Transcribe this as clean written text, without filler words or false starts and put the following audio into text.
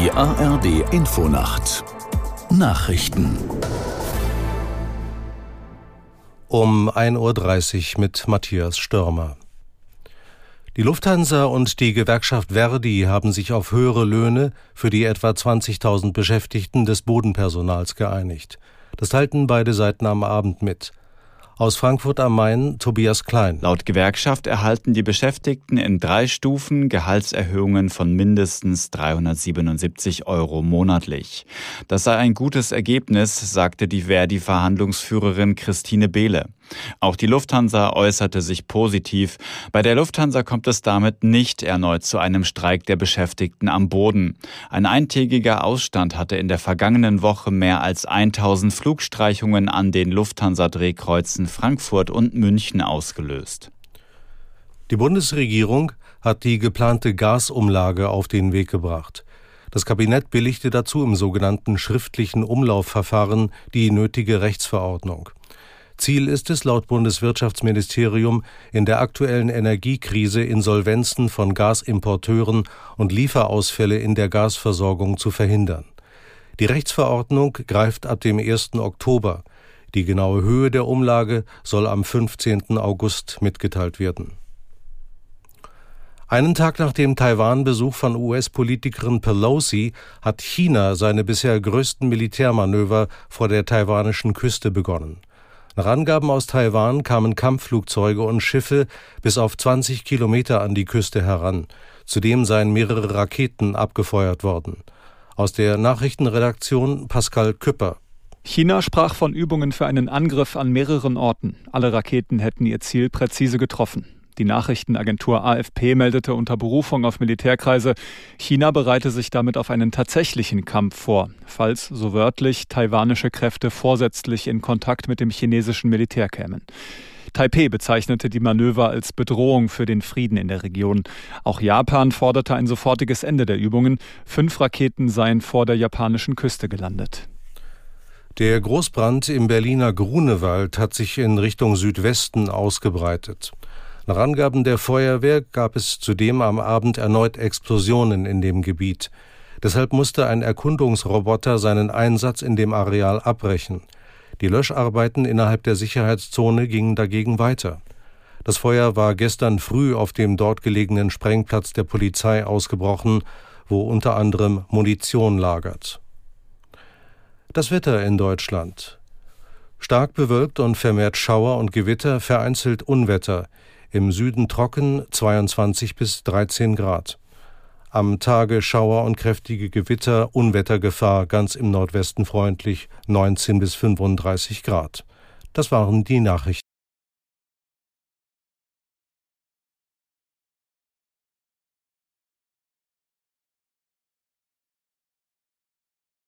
Die ARD Infonacht Nachrichten um 1:30 Uhr mit Matthias Störmer. Die Lufthansa und die Gewerkschaft ver.di haben sich auf höhere Löhne für die etwa 20.000 Beschäftigten des Bodenpersonals geeinigt. Das teilten beide Seiten am Abend mit. Aus Frankfurt am Main, Tobias Klein. Laut Gewerkschaft erhalten die Beschäftigten in 3 Stufen Gehaltserhöhungen von mindestens 377 € monatlich. Das sei ein gutes Ergebnis, sagte die ver.di-Verhandlungsführerin Christine Behle. Auch die Lufthansa äußerte sich positiv. Bei der Lufthansa kommt es damit nicht erneut zu einem Streik der Beschäftigten am Boden. Ein eintägiger Ausstand hatte in der vergangenen Woche mehr als 1000 Flugstreichungen an den Lufthansa-Drehkreuzen Frankfurt und München ausgelöst. Die Bundesregierung hat die geplante Gasumlage auf den Weg gebracht. Das Kabinett billigte dazu im sogenannten schriftlichen Umlaufverfahren die nötige Rechtsverordnung. Ziel ist es, laut Bundeswirtschaftsministerium, in der aktuellen Energiekrise Insolvenzen von Gasimporteuren und Lieferausfälle in der Gasversorgung zu verhindern. Die Rechtsverordnung greift ab dem 1. Oktober. Die genaue Höhe der Umlage soll am 15. August mitgeteilt werden. Einen Tag nach dem Taiwan-Besuch von US-Politikerin Pelosi hat China seine bisher größten Militärmanöver vor der taiwanischen Küste begonnen. Nach Angaben aus Taiwan kamen Kampfflugzeuge und Schiffe bis auf 20 Kilometer an die Küste heran. Zudem seien mehrere Raketen abgefeuert worden. Aus der Nachrichtenredaktion Pascal Küpper. China sprach von Übungen für einen Angriff an mehreren Orten. Alle Raketen hätten ihr Ziel präzise getroffen. Die Nachrichtenagentur AFP meldete unter Berufung auf Militärkreise, China bereite sich damit auf einen tatsächlichen Kampf vor, falls, so wörtlich, taiwanische Kräfte vorsätzlich in Kontakt mit dem chinesischen Militär kämen. Taipeh bezeichnete die Manöver als Bedrohung für den Frieden in der Region. Auch Japan forderte ein sofortiges Ende der Übungen. 5 Raketen seien vor der japanischen Küste gelandet. Der Großbrand im Berliner Grunewald hat sich in Richtung Südwesten ausgebreitet. Nach Angaben der Feuerwehr gab es zudem am Abend erneut Explosionen in dem Gebiet. Deshalb musste ein Erkundungsroboter seinen Einsatz in dem Areal abbrechen. Die Löscharbeiten innerhalb der Sicherheitszone gingen dagegen weiter. Das Feuer war gestern früh auf dem dort gelegenen Sprengplatz der Polizei ausgebrochen, wo unter anderem Munition lagert. Das Wetter in Deutschland. Stark bewölkt und vermehrt Schauer und Gewitter, vereinzelt Unwetter. Im Süden trocken, 22 bis 13 Grad. Am Tage Schauer und kräftige Gewitter, Unwettergefahr, ganz im Nordwesten freundlich, 19 bis 35 Grad. Das waren die Nachrichten.